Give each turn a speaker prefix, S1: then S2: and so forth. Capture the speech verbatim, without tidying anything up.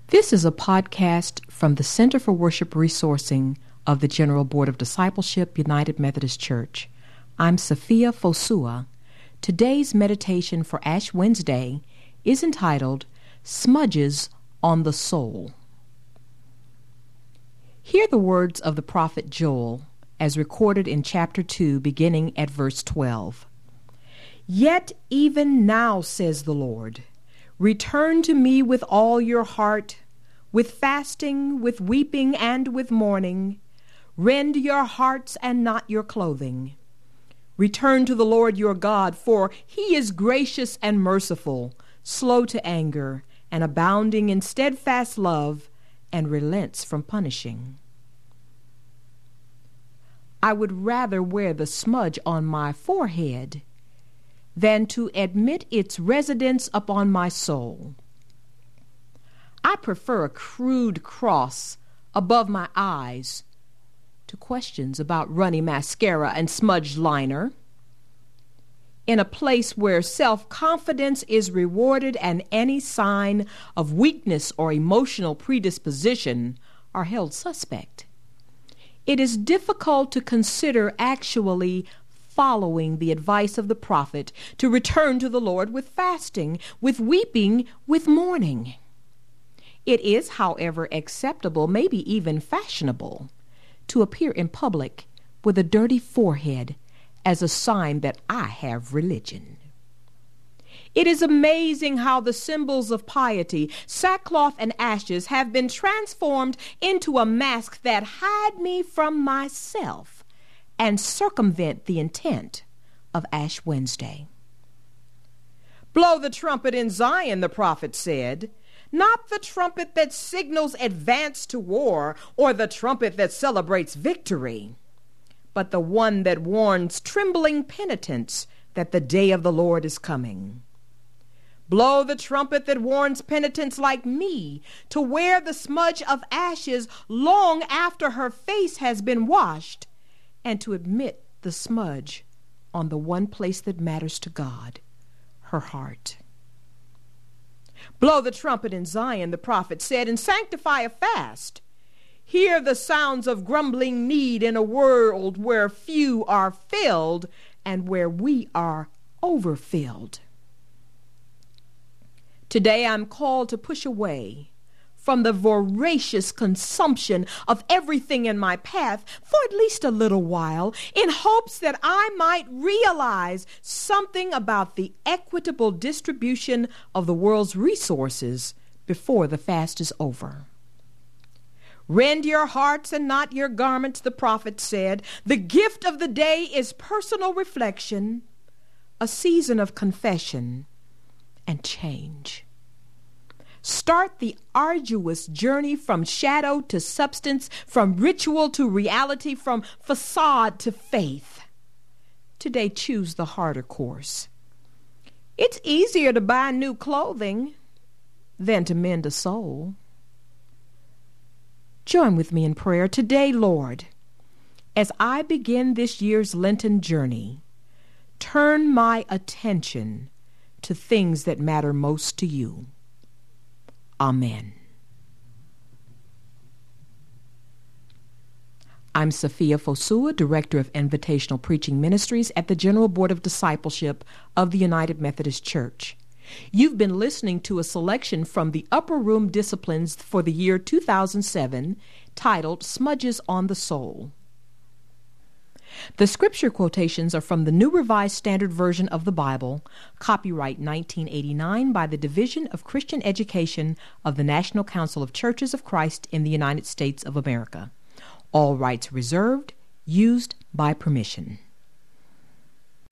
S1: This is a podcast from the Center for Worship Resourcing of the General Board of Discipleship, United Methodist Church. I'm Sophia Fosua. Today's meditation for Ash Wednesday is entitled, Smudges on the Soul. Hear the words of the prophet Joel as recorded in chapter two, beginning at verse twelve. Yet even now, says the Lord, return to me with all your heart, with fasting, with weeping, and with mourning. Rend your hearts and not your clothing. Return to the Lord your God, for he is gracious and merciful, slow to anger, and abounding in steadfast love, and relents from punishing. I would rather wear the smudge on my forehead than to admit its residence upon my soul. I prefer a crude cross above my eyes to questions about runny mascara and smudged liner. In a place where self-confidence is rewarded and any sign of weakness or emotional predisposition are held suspect, it is difficult to consider actually following the advice of the prophet to return to the Lord with fasting, with weeping, with mourning. It is, however, acceptable, maybe even fashionable, to appear in public with a dirty forehead as a sign that I have religion. It is amazing how the symbols of piety, sackcloth and ashes, have been transformed into a mask that hide me from myself and circumvent the intent of Ash Wednesday. Blow the trumpet in Zion, the prophet said, not the trumpet that signals advance to war or the trumpet that celebrates victory, but the one that warns trembling penitents that the day of the Lord is coming. Blow the trumpet that warns penitents like me to wear the smudge of ashes long after her face has been washed, and to admit the smudge on the one place that matters to God, her heart. Blow the trumpet in Zion, the prophet said, and sanctify a fast. Hear the sounds of grumbling need in a world where few are filled and where we are overfilled. Today I'm called to push away from the voracious consumption of everything in my path for at least a little while, in hopes that I might realize something about the equitable distribution of the world's resources before the fast is over. Rend your hearts and not your garments, the prophet said. The gift of the day is personal reflection, a season of confession and change. Start the arduous journey from shadow to substance, from ritual to reality, from facade to faith. Today, choose the harder course. It's easier to buy new clothing than to mend a soul. Join with me in prayer today, Lord. As I begin this year's Lenten journey, turn my attention to things that matter most to you. Amen. I'm Sophia Fosua, Director of Invitational Preaching Ministries at the General Board of Discipleship of the United Methodist Church. You've been listening to a selection from the Upper Room Disciplines for the year two thousand seven, titled Smudges on the Soul. The scripture quotations are from the New Revised Standard Version of the Bible, copyright nineteen eighty-nine by the Division of Christian Education of the National Council of Churches of Christ in the United States of America. All rights reserved, used by permission.